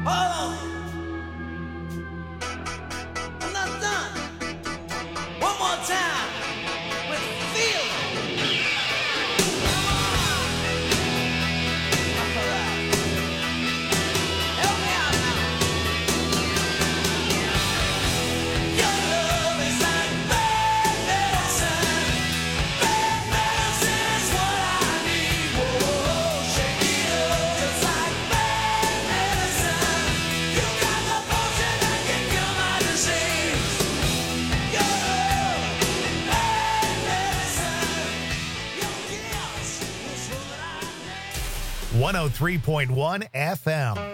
Hold on. I'm not done. One more time with feeling. One 103.1 FM.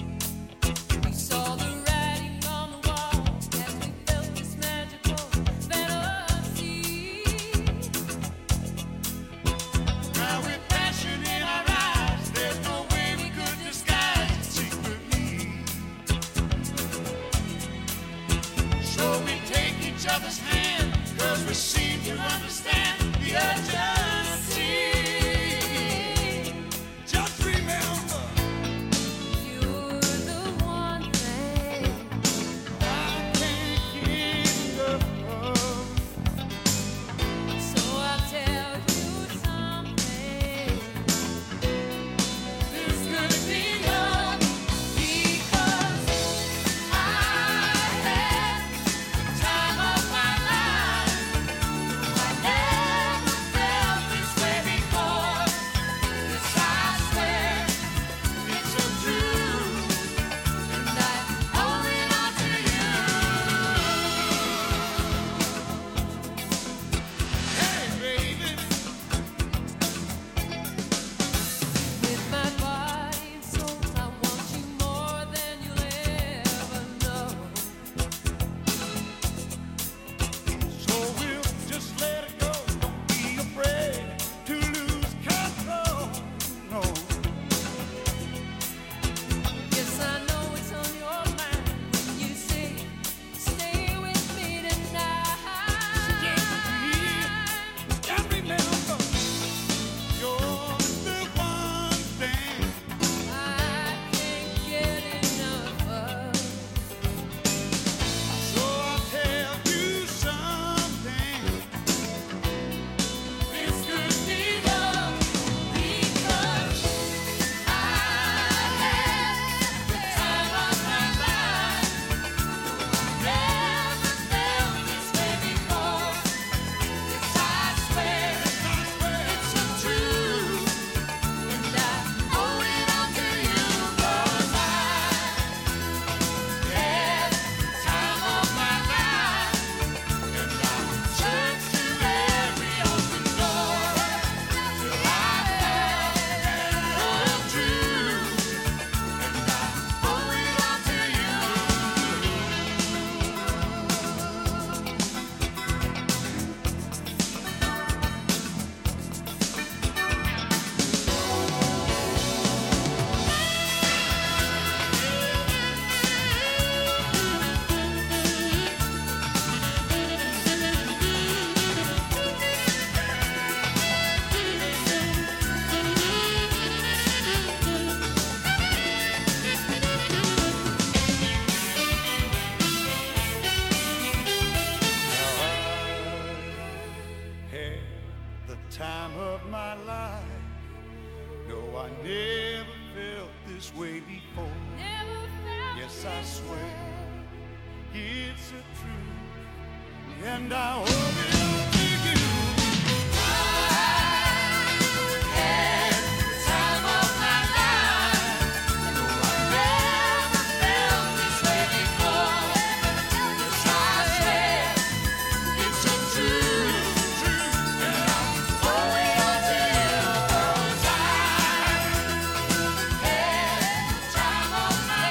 We saw the writing on the wall as we felt this magical we seem to understand the urgency. Just remember, You're the one thing I can't get enough of. So I'll tell you something. This could be love because I had the time of my life. I never felt this way before. Yes, I swear it's a truth, and I owe it all to you. Hey, baby. With my body and soul, I want you more than you'll ever know. So we'll just let it go. Don't be afraid to lose control. No. Yes, I know it's on your mind when you say, stay with me tonight. And remember, you're the one thing I can't get enough of. so I'll tell you something. This could be love because I had the time of my life. Never felt this way before. Yes, I swear it's a truth, and I owe it all to you 'cause I had the time of my life, and I searched through every open door till I found the truth, and I owe it all to you. Had the time of my life. No, I never felt this way before. Never felt Yes, I this swear way. it's a truth, and I owe it all to you. I had the time of my life. No, I never felt this way before. Yes, I swear it's a truth, and I owe it all to you. 'Cause I had the time of my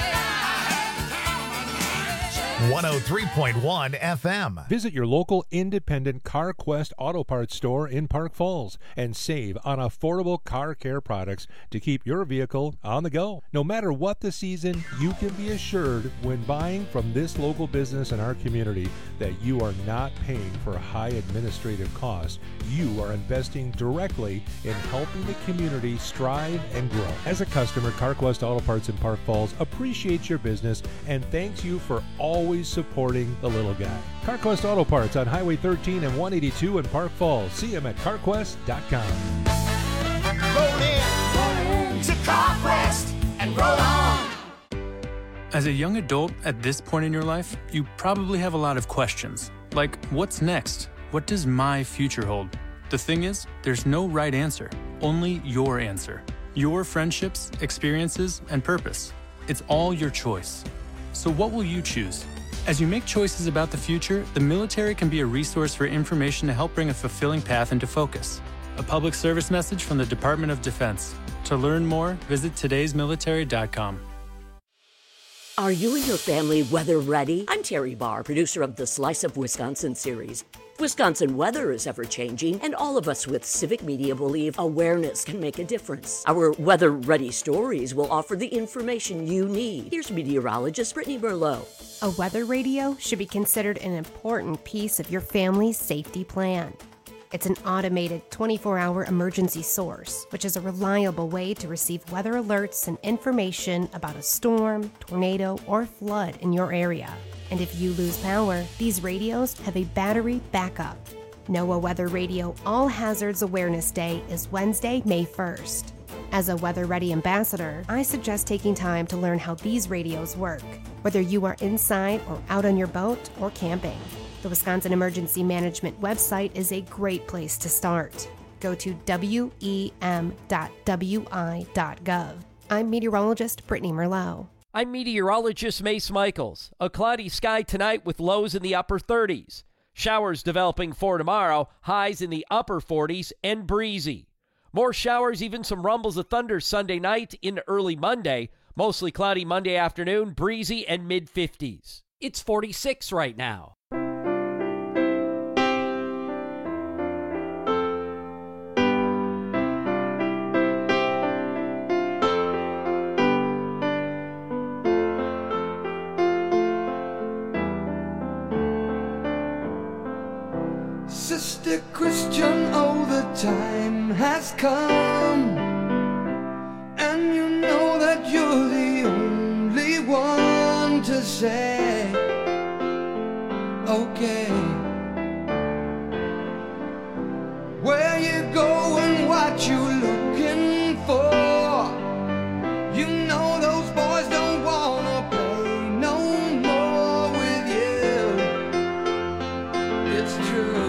life. 103.1 FM. Visit your local independent CarQuest Auto Parts store in Park Falls and save on affordable car care products to keep your vehicle on the go. No matter what the season, you can be assured when buying from this local business in our community that you are not paying for high administrative costs. You are investing directly in helping the community strive and grow. As a customer, CarQuest Auto Parts in Park Falls appreciates your business and thanks you for always supporting the little guy. CarQuest Auto Parts on Highway 13 and 182 in Park Falls. See them at carquest.com. Roll in to CarQuest and roll on. As a young adult at this point in your life, you probably have a lot of questions. Like, what's next? What does my future hold? The thing is, there's no right answer, only your answer. Your friendships, experiences, and purpose. It's all your choice. So what will you choose? As you make choices about the future, the military can be a resource for information to help bring a fulfilling path into focus. A public service message from the Department of Defense. To learn more, visit todaysmilitary.com. Are you and your family weather ready? I'm Terry Barr, producer of the Slice of Wisconsin series. Wisconsin weather is ever-changing, and all of us with civic media believe awareness can make a difference. Our weather-ready stories will offer the information you need. Here's meteorologist Brittany Merlot. A weather radio should be considered an important piece of your family's safety plan. It's an automated 24-hour emergency source, which is a reliable way to receive weather alerts and information about a storm, tornado, or flood in your area. And if you lose power, these radios have a battery backup. NOAA Weather Radio All Hazards Awareness Day is Wednesday, May 1st. As a Weather Ready ambassador, I suggest taking time to learn how these radios work, whether you are inside or out on your boat or camping. The Wisconsin Emergency Management website is a great place to start. Go to wem.wi.gov. I'm meteorologist Brittany Merlot. I'm meteorologist Mace Michaels. A cloudy sky tonight with lows in the upper 30s. Showers developing for tomorrow, highs in the upper 40s and breezy. More showers, even some rumbles of thunder Sunday night into early Monday. Mostly cloudy Monday afternoon, breezy and mid-50s. It's 46 right now. Sister Christian, oh, the time has come, and you know that you're the only one to say, okay, where you going, what you looking for, you know those boys don't wanna play no more with you, it's true.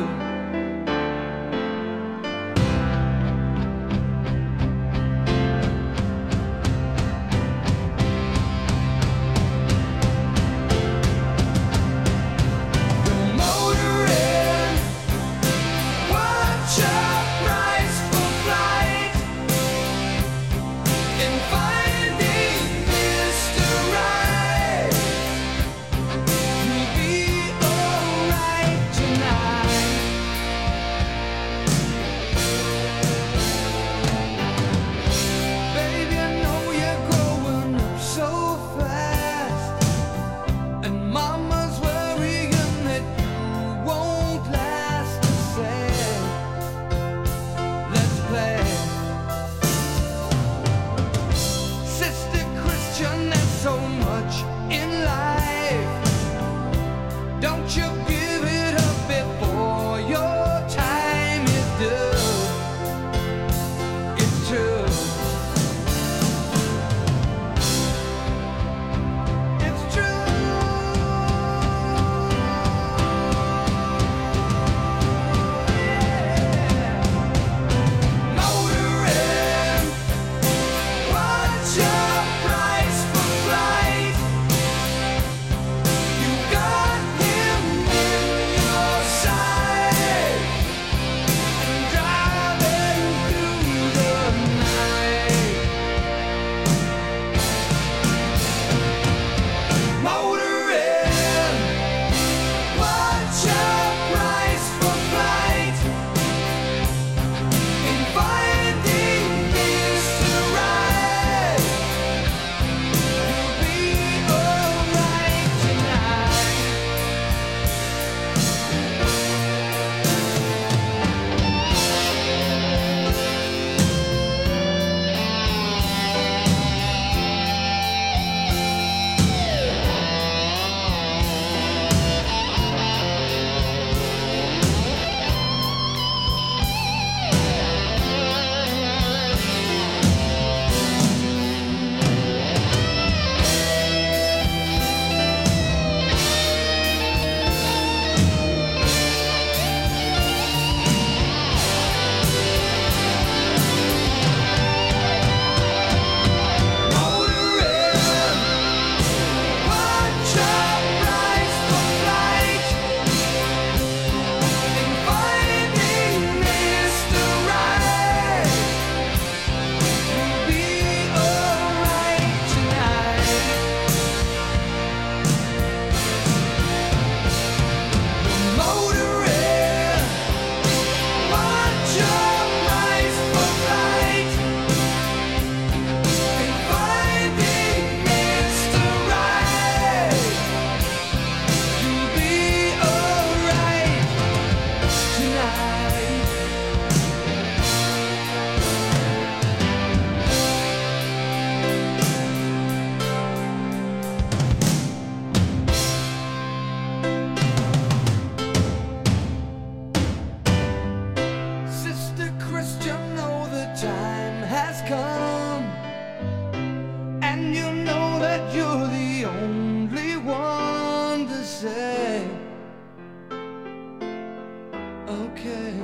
okay.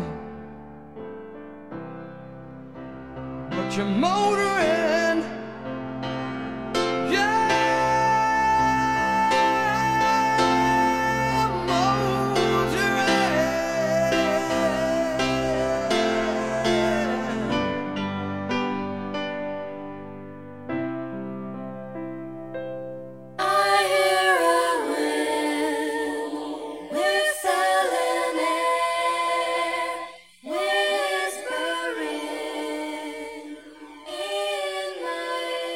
But you're motoring, yeah, I hear a wind whistling air, whispering in my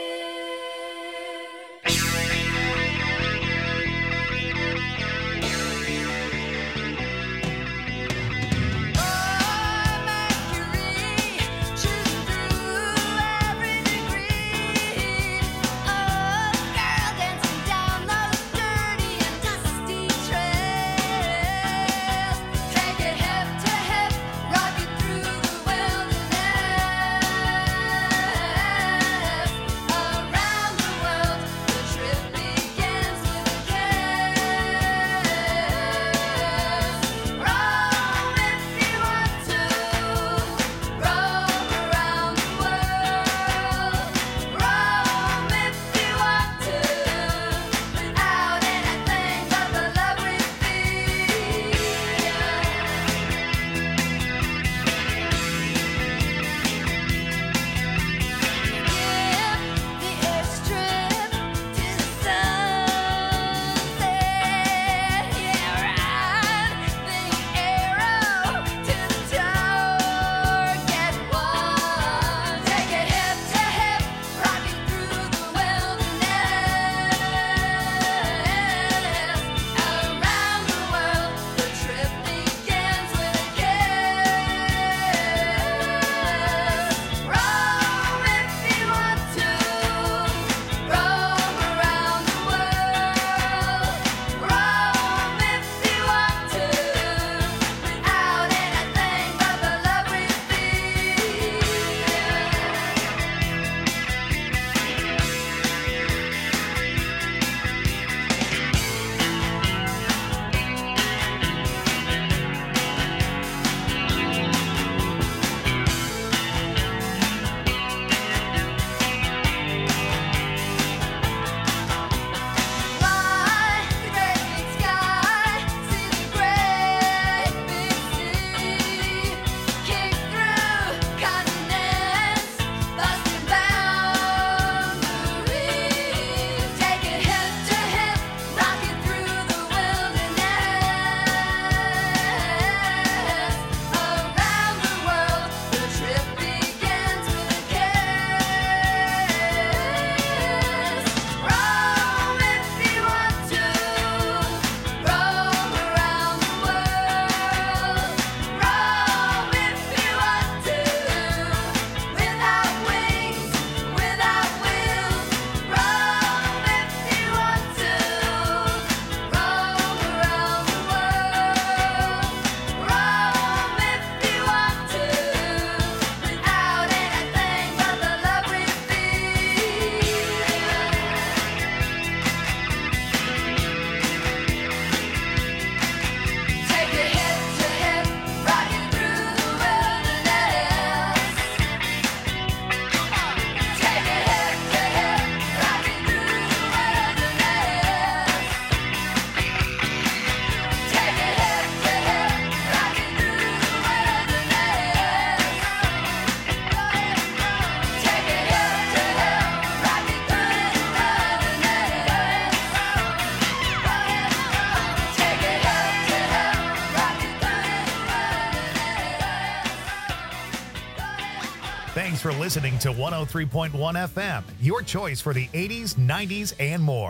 Thanks for listening to 103.1 FM, your choice for the 80s, 90s, and more.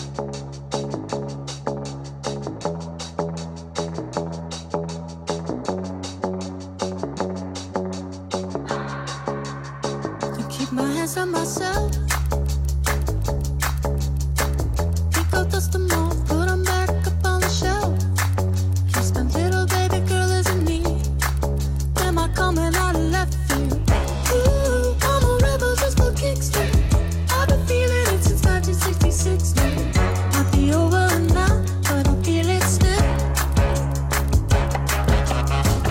I keep my hands on myself. Pick up, dust them off, put them back up on the shelf. Just a little baby girl isn't me. Am I coming out of left field? Ooh, I'm a rebel just for kicks. I've been feeling it since 1966 now. Might be over now, but I feel it still.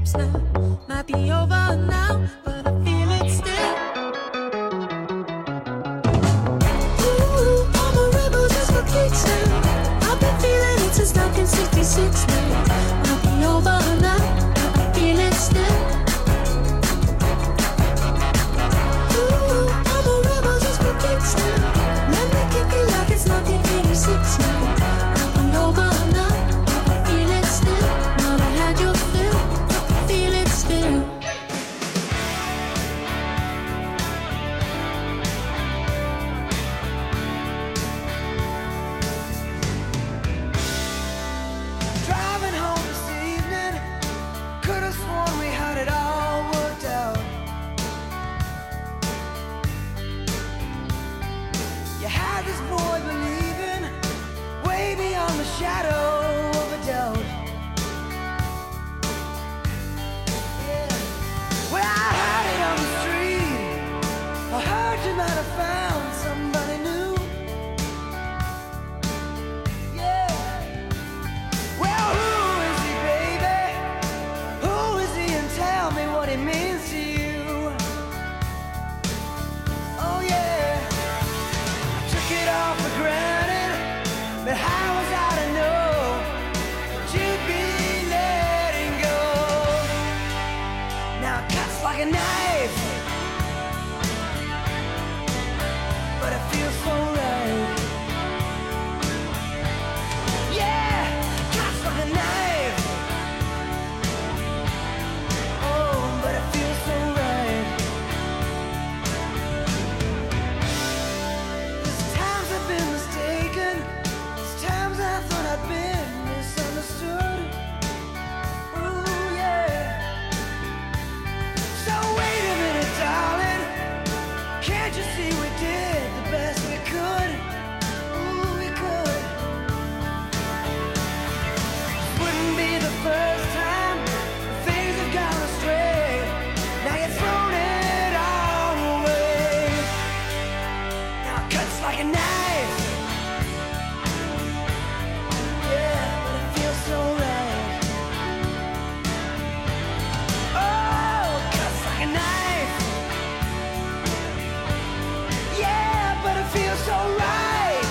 steps now. Might be over now, but I feel it still. Ooh, I'm a rebel just for kicks now. I've been feeling it since 1966 now. Might be over now, but I feel it still. Ooh, I'm a rebel just for kicks now. Let me kick it like it's 1986 now. Might be over now, but I feel it still. Not I had your fill, feel it still. Driving home this evening, could have sworn we had it all worked out. You had this boy believing way beyond the shadow of a doubt. Yeah. Well, I heard it on the street. I heard you might have found somebody new. Yeah. Well, who is he, baby? Who is he, and tell me what he means to you? Oh yeah, I took it all for granted, but how was I to know that you'd be letting go? Now it cuts like a knife, but it feels so right. Yeah, cuts like a knife. Oh, but it feels so right. There's times I've been mistaken. There's times I thought I'd been misunderstood. Ooh, yeah. So wait a minute, darling. Can't you see we did the best we could? Ooh, we could. Wouldn't be the first time things have gone astray. Now you've thrown it all away. Now it cuts like a knife. Yeah, but it feels so right. Oh, it cuts like a knife. Yeah, but it feels so right.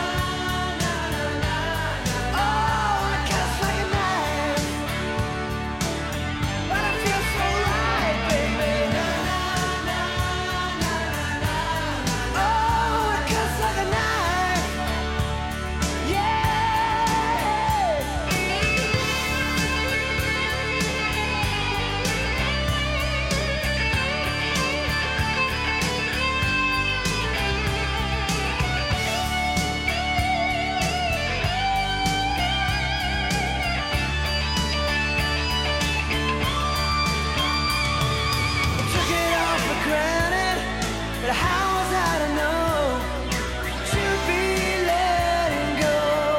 Oh, it cuts like a knife. But it feels so right, baby. Oh, it cuts like a knife. Yeah. Took it all for granted, but how was I to know to be letting go?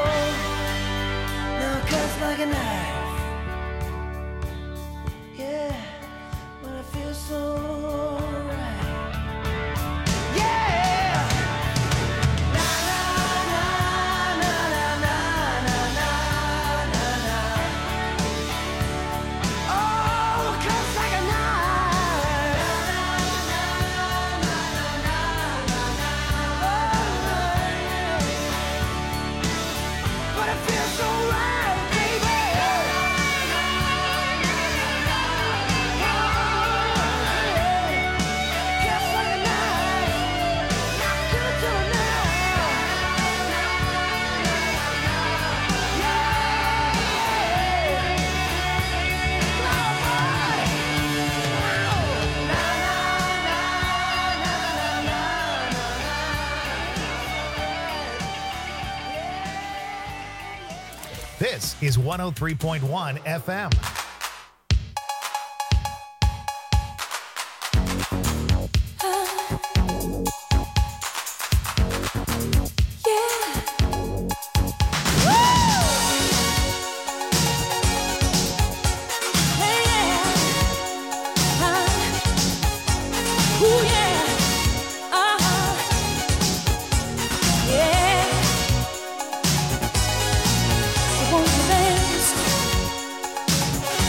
Now it cuts like a knife. Yeah, but it feels so right. Yeah. Na na na na na na na na na na. Oh, it cuts like a knife. But it feels so right, baby. Cuts like a knife. Not good to a This is 103.1 FM. Won't you dance?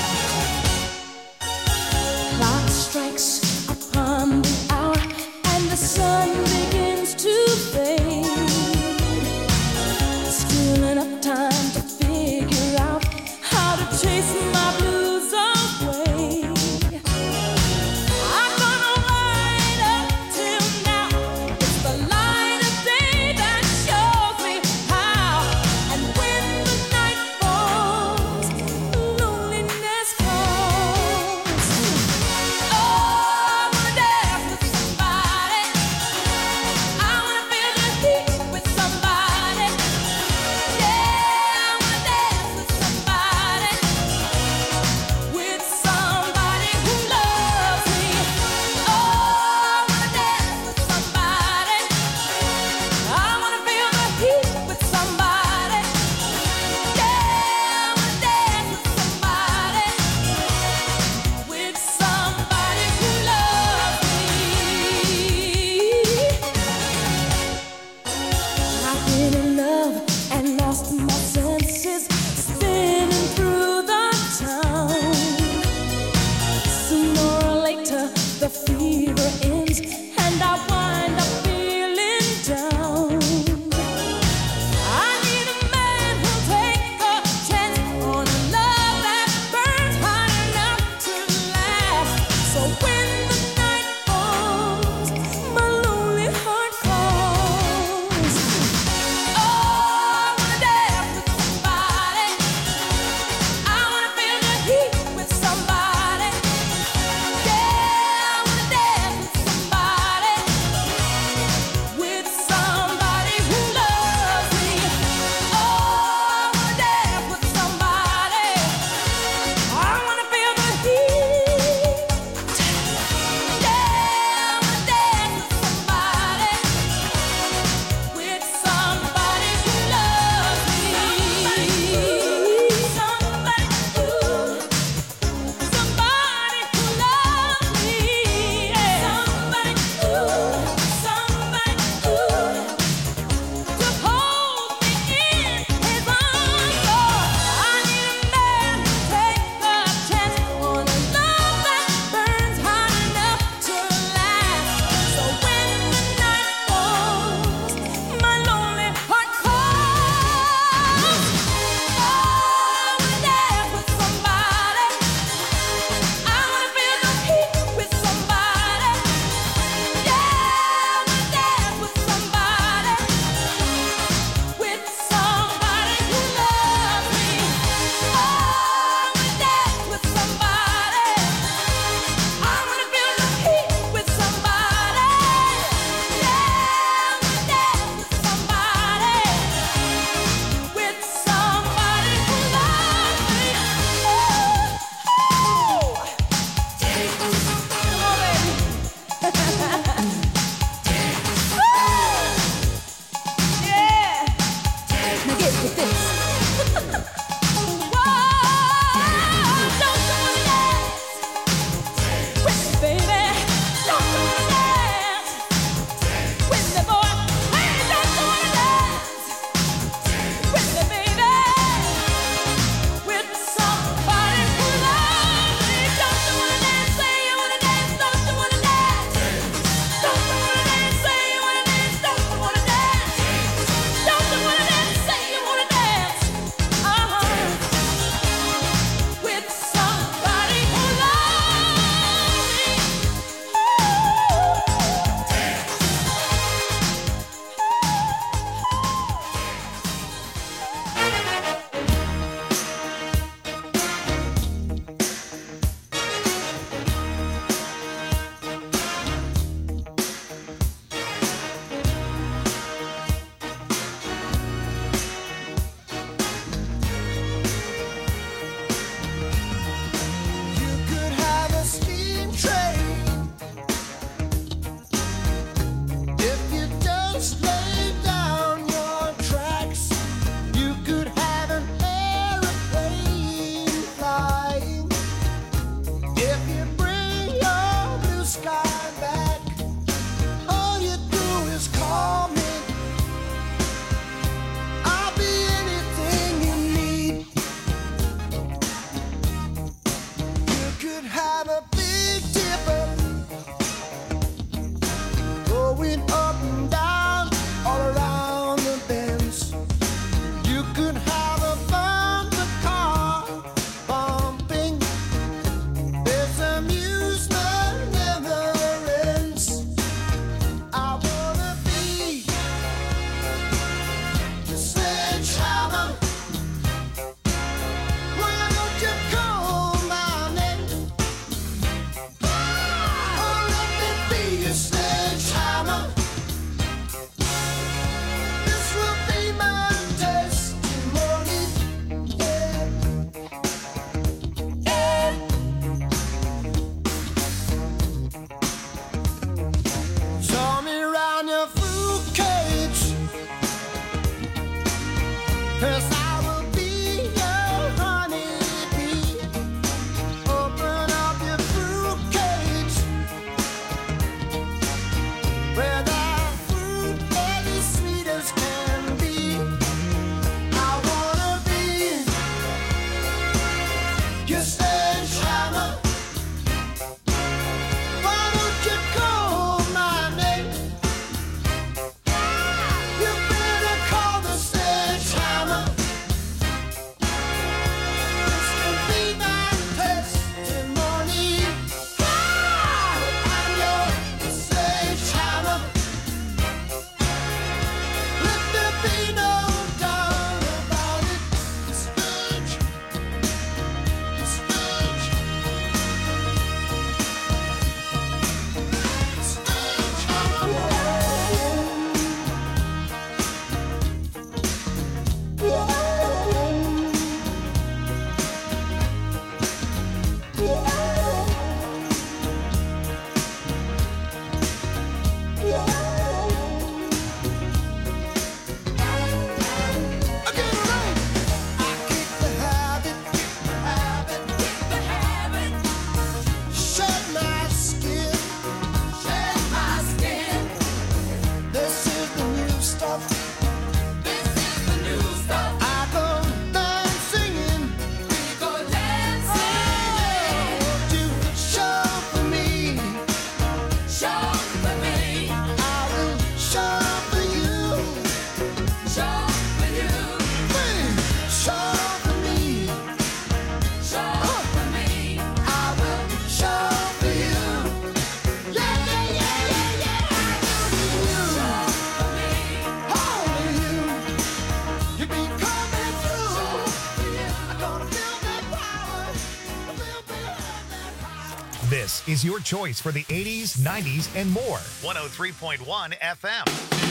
This is your choice for the 80s, 90s, and more. 103.1 FM.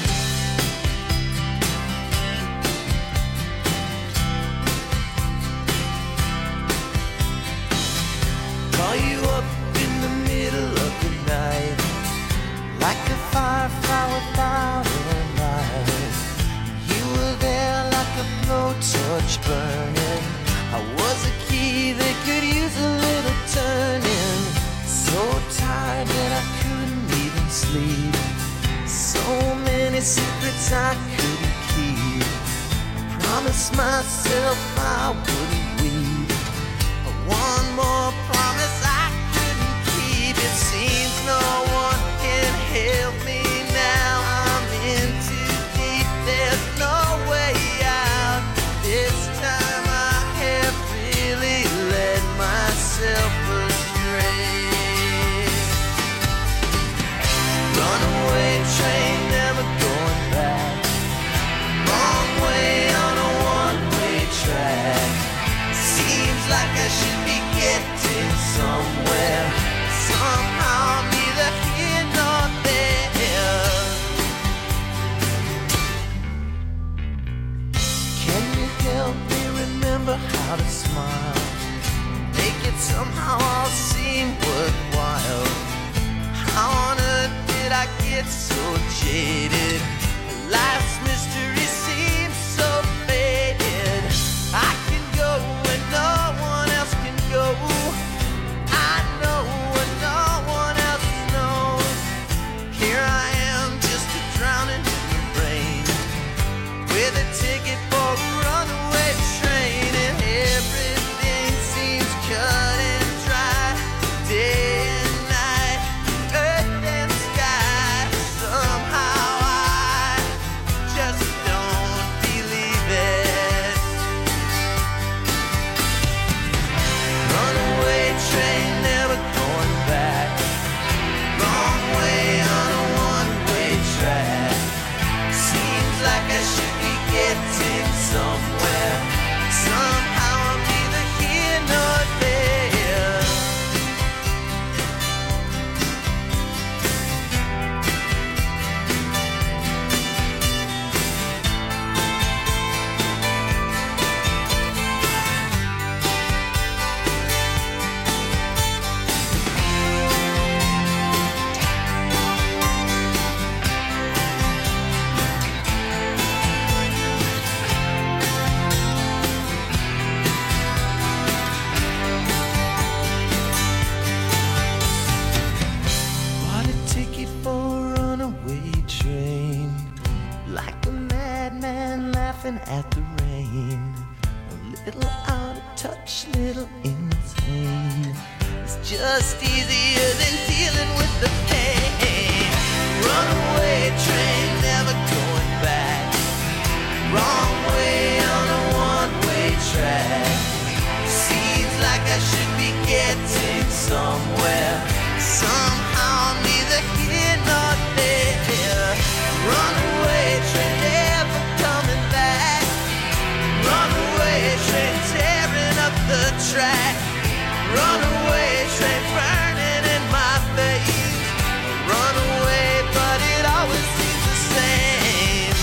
Call you up in the middle of the night, like a firefly without a light. You were there like a blowtorch burning. I was a key that could use a little turning. So tired that I couldn't even sleep. So many secrets I couldn't keep. Promised myself I wouldn't weep. One more promise I couldn't keep. It seems no one can help me now. I'm in too deep. There's no way out. This time I have really led myself astray. Runaway train, never going back. Wrong way on a one-way track. Seems like I should be getting somewhere. Somehow I'm neither here nor there. Can you help me remember how to smile? Make it somehow all seem worthwhile. How on earth did I get so jaded? Life's mystery seems so faded. I can go where no one else can go. I know what no one else knows. Here I am, just a drowning in your brain, with a ticket for a runaway train, and everything seems cut and dry. Day and night, earth and sky. Somehow I just don't believe it. Runaway train, never going back. Wrong way on a one-way track. Seems like I should be getting somewhere. Somehow I'm neither here nor there. Bought a ticket for a runaway train, like a madman laughing at the rain. A little out of touch, little insane. It's just easier than dealing with the pain. Runaway train, never going back. Wrong way on a one-way track. Seems like I should be getting somewhere. Somehow I'm neither here nor there. Runaway train, never coming back. Runaway train, tearing up the track. Runaway train, burning in my veins. Runaway, but it always seems the same.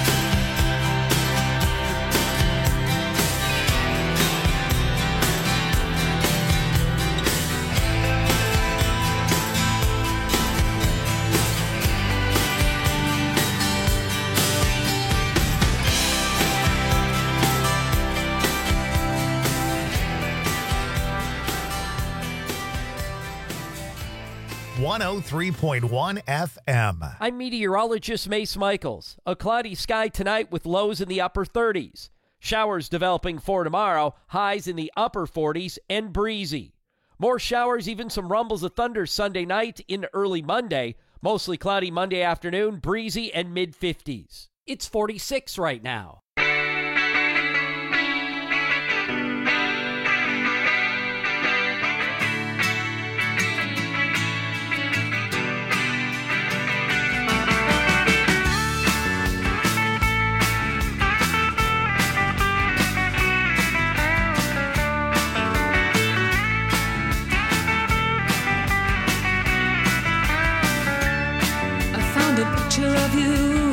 .1 FM. I'm meteorologist Mace Michaels. A cloudy sky tonight with lows in the upper 30s. Showers developing for tomorrow, highs in the upper 40s and breezy. More showers, even some rumbles of thunder Sunday night into early Monday. Mostly cloudy Monday afternoon, breezy and mid-50s. It's 46 right now. you.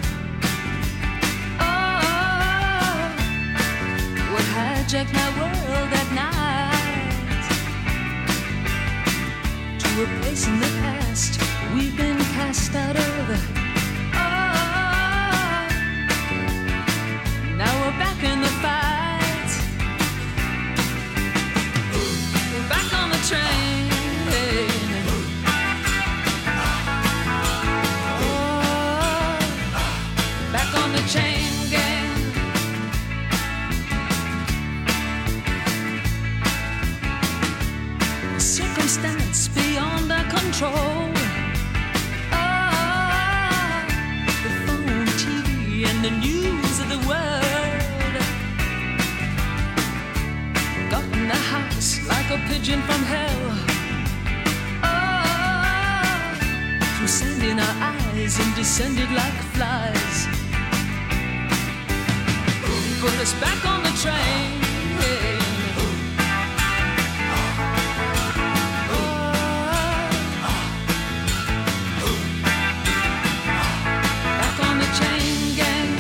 Oh, what hijacked my world at night to a place in the past we've been cast out of. Oh, now we're back in the fight. We're back on the train. Chain gang. Circumstance beyond our control. Oh, the phone, TV, and the news of the world got in the house like a pigeon from hell. Oh, through sand in our eyes and descended like flies. Put us back on the train. Back on the chain gang.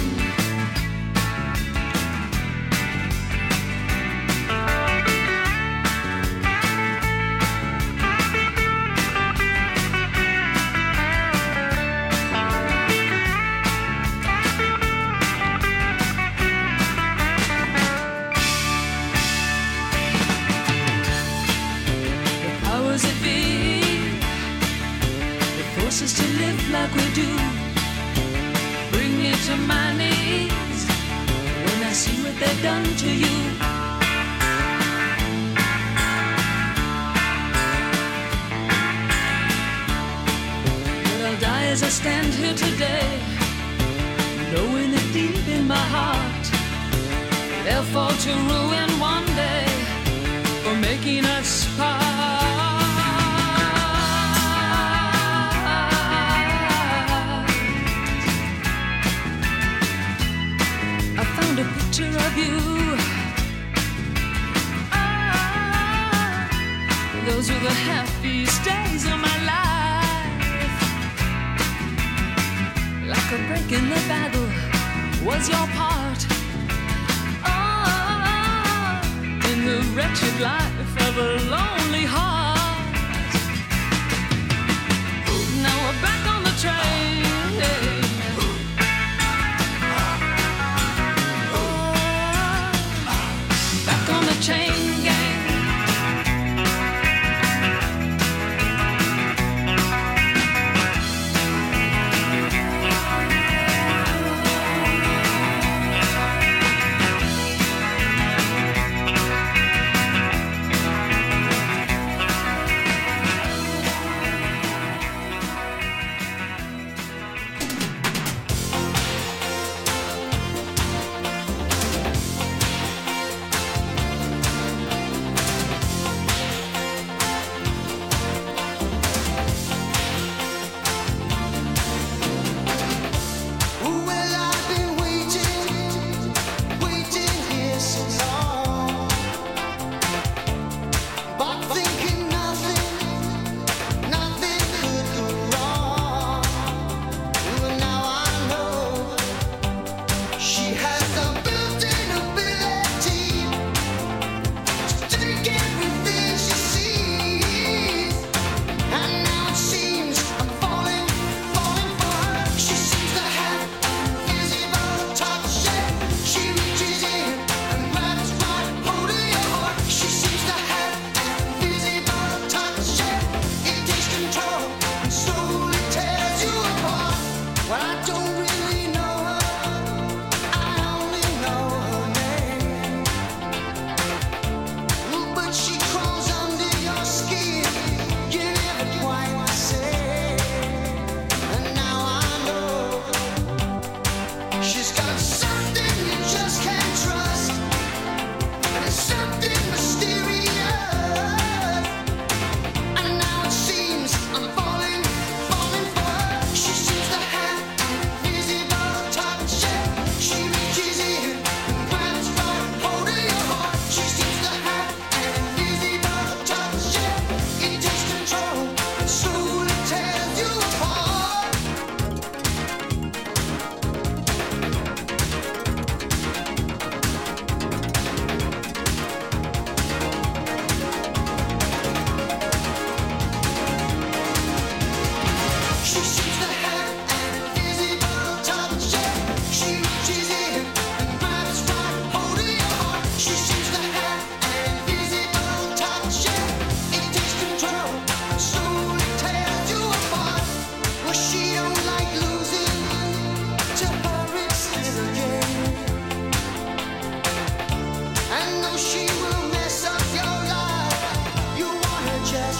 Us to live like we do, bring me to my knees when I see what they've done to you. But I'll die as I stand here today, knowing that deep in my heart they'll fall to ruin one day for making us part. A picture of you. Ah, those were the happiest days of my life. Like a break in the battle was your part. Ah, in the wretched life of a lonely heart. Now we're back on the train. Chain gang.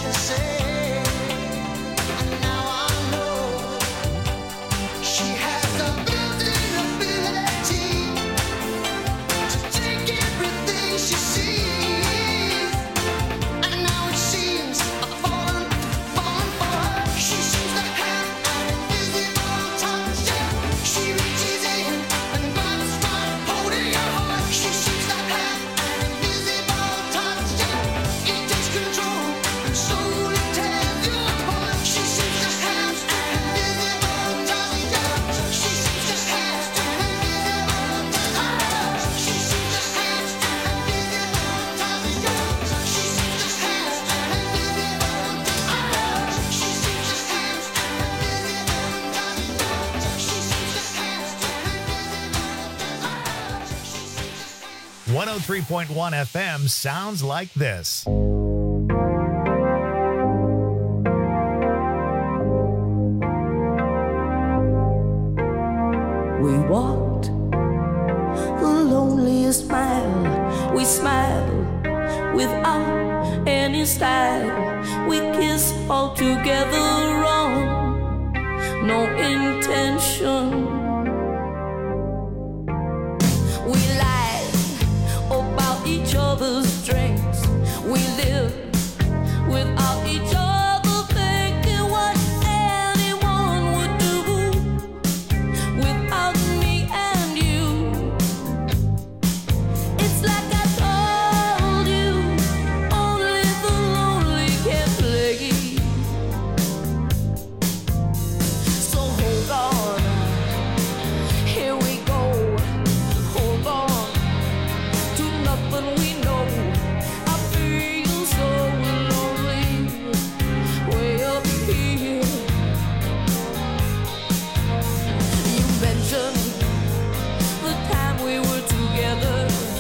she said. And now I know she has a built-in ability to take everything she sees. And now it seems I've fallen for her. She seems to have an invisible touch. Yeah. She reaches in and grabs right hold of your heart. She seems to have an invisible touch. Yeah. It takes control and slowly tears you apart. She seems to have an invisible touch. Yeah. She seems to have an invisible touch. She seems to have an invisible touch. Yeah. She seems to have an invisible touch. She seems to have an invisible touch. She seems to have an invisible touch. 103.1 FM sounds like this. We walked the loneliest mile. We smiled without any style. We kissed all together wrong, no intention. We lied about each other's strengths. We lived without each other thinking what anyone would do without me and you. It's like I told you, only the lonely can play. So hold on, here we go. Hold on to nothing we know. I feel so lonely way up here. You mentioned the time we were together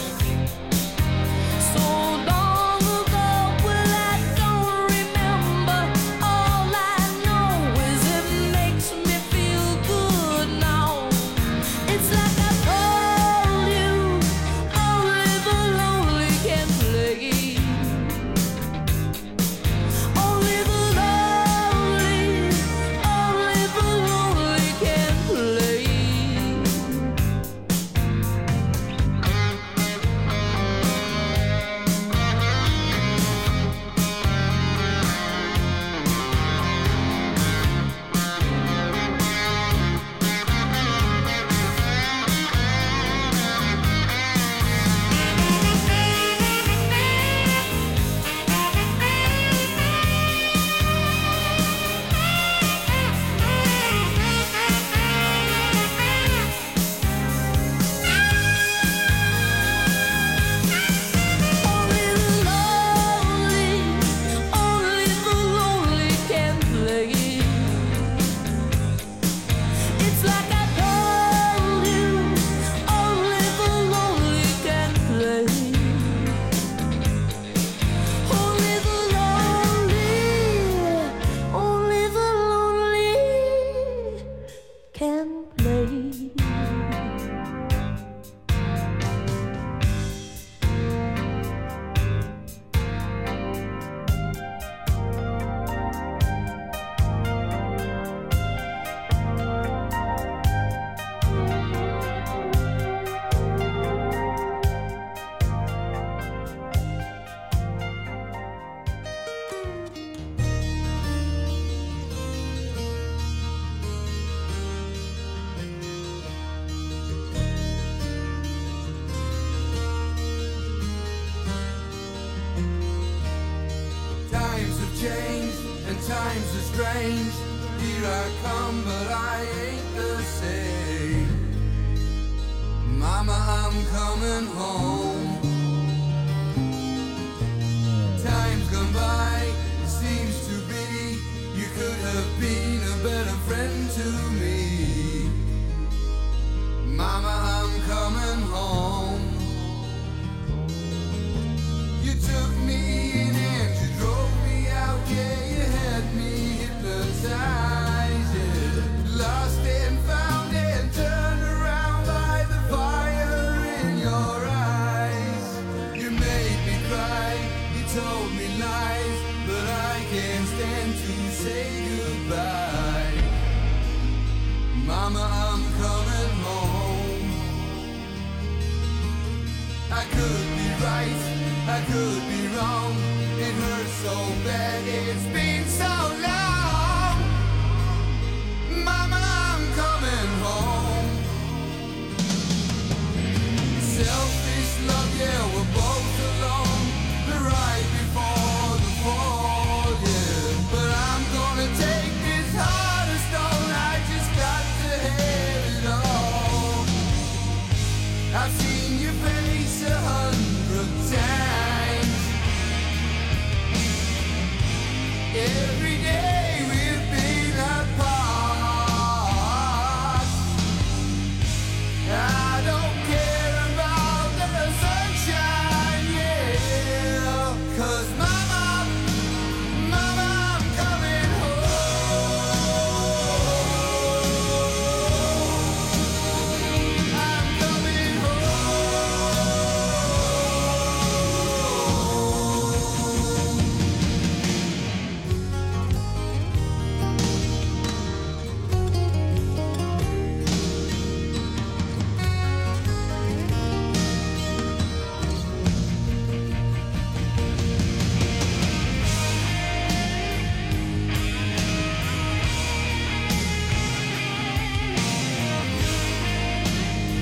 so long ago. Well, I don't remember. All I know is it makes me feel good now. It's like I told you, only the lonely can play. Only the lonely can play. Only the lonely can play. It's like I told you, only the lonely can play. Only the lonely can play. Times have changed and times are strange. Here I come, but I ain't the same. Mama, I'm coming home. Time's gone by, it seems to be. You could have been a better friend to me. Mama, I'm coming home. You took me in and you drove me out, yeah, you had me hypnotized, yeah. Lost and found and turned around by the fire in your eyes. You made me cry, you told me lies, can't stand to say goodbye. Mama, I'm coming home. I could be right, I could be wrong. It hurts so bad, it's been so long. Mama, I'm coming home. Selfish love, yeah, we're both alone. Right before the fall, yeah. But I'm gonna take this heart of stone. I just got to have it all. I've seen your face 100 times. Every